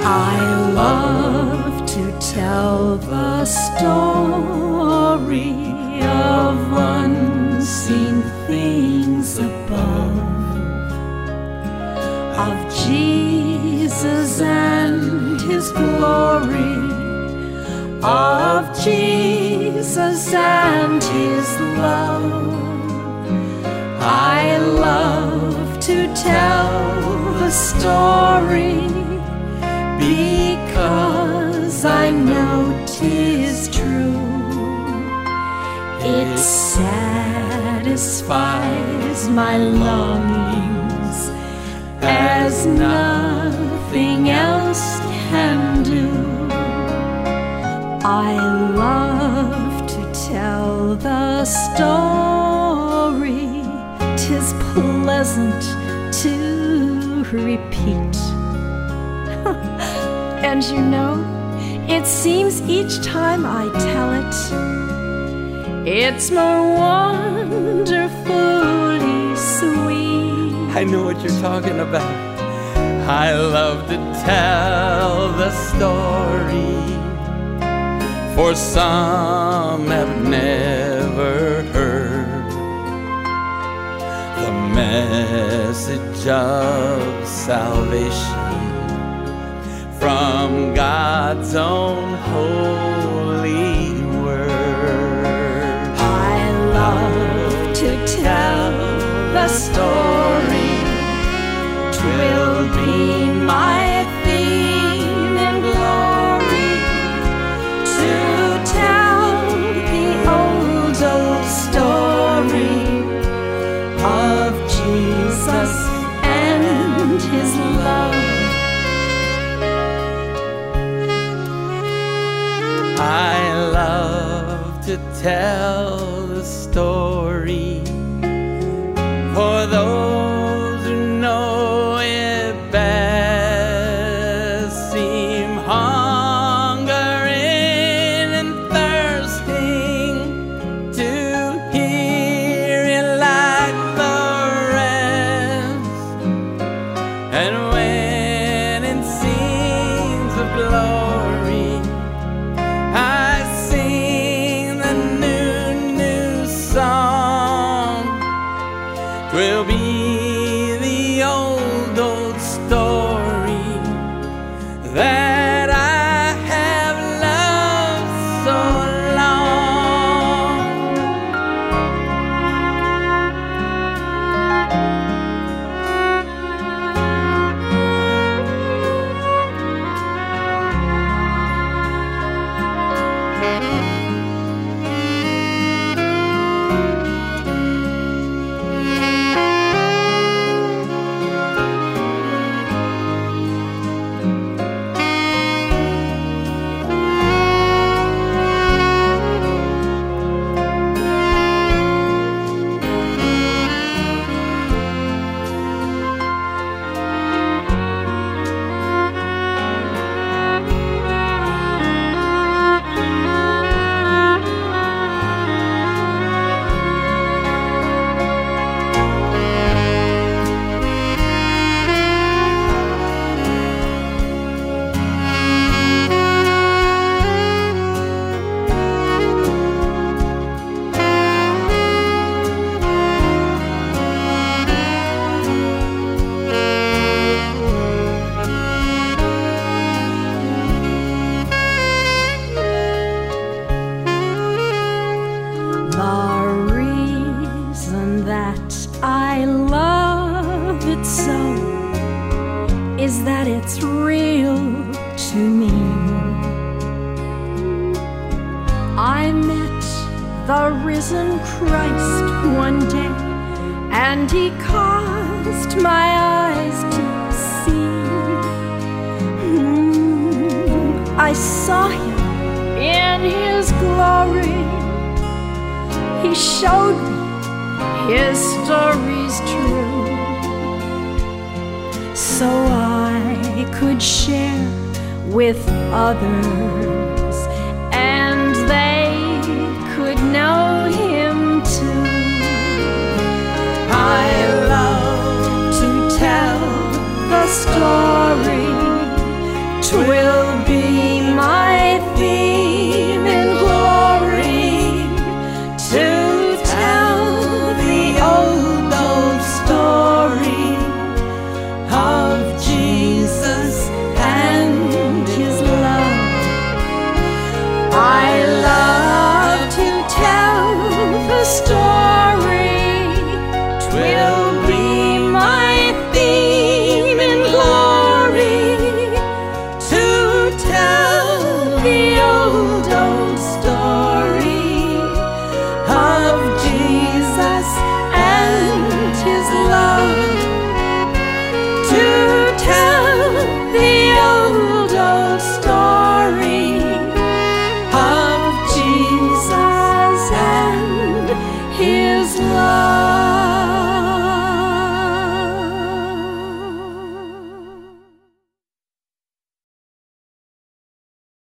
I love to tell the story of unseen things above, of Jesus and His glory, of Jesus and His love. I love to tell the story because I know 'tis true. It satisfies my longings as nothing else can do. I love to tell the story. 'Tis pleasant to repeat. And you know, it seems each time I tell it, it's more wonderfully sweet. I know what you're talking about. I love to tell the story, for some have never heard the message of salvation from God's own holy word. I love to tell the story. 'Twill be my theme and glory to tell the old story of Jesus and His love. I love to tell the story for those who know it best, seem hungering and thirsting to hear it like the rest. And when in scenes of glory I sing the new song, 'twill be the old story that I have loved so long. I love it so is that it's real to me. I met the risen Christ one day, and He caused my eyes to see. I saw Him in His glory. He showed me His story's true, so I could share with others, and they could know Him too. I love to tell the story